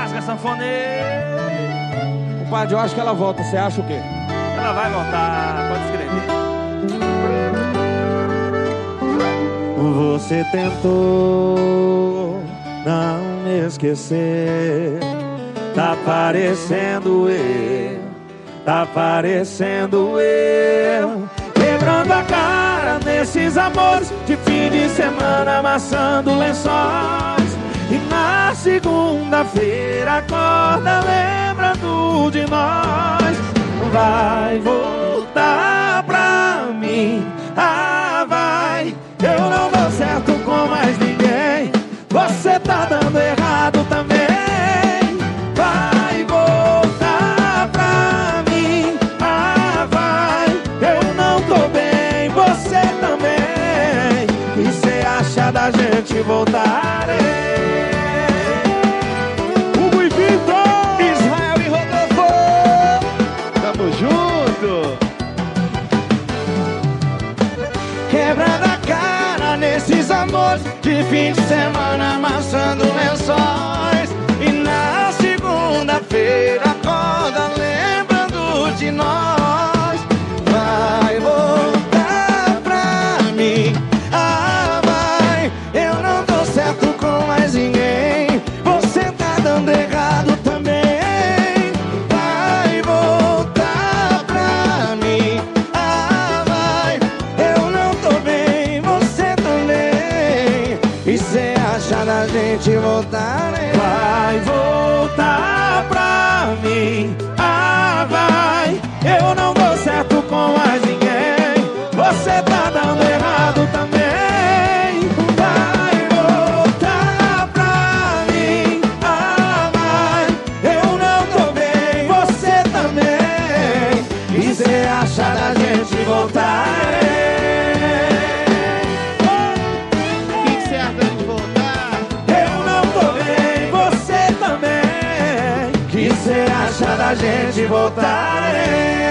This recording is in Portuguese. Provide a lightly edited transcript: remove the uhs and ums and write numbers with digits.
clássica sanfoneira. Compadre, eu acho que ela volta, você acha o quê? Ela vai voltar, pode escrever. Você tentou não me esquecer. Tá parecendo eu, tá parecendo eu, quebrando a cara nesses amores de fim de semana, amassando lençóis. E na segunda-feira acorda lembrando de nós. Vai voltar pra mim, ah vai. Eu não dou certo com mais ninguém, você tá dando errado também. Vai voltar pra mim, ah vai. Eu não tô bem, você também. E cê acha da gente voltar? Hugo e Vitor, Israel e Rodolfo, tamo junto. Quebrando a cara nesses amores de fim de semana, amassando lençóis. E na segunda-feira acorda lembrando de nós. Vai voltar pra mim, ah vai. Eu não tô certo com mais ninguém, você tá dando errado também. Vai voltar pra mim, ah vai. Eu não tô bem, você também. E cê acha da gente voltar, né? Vai voltar pra mim, ah vai. Eu não dou certo com mais ninguém, você tá dando errado também. Vai voltar pra mim, ah vai. Eu não tô bem, você também. E cê acha da gente voltar? O que cê acha da gente voltar? Eu não tô bem, você também. Que cê acha da gente voltar?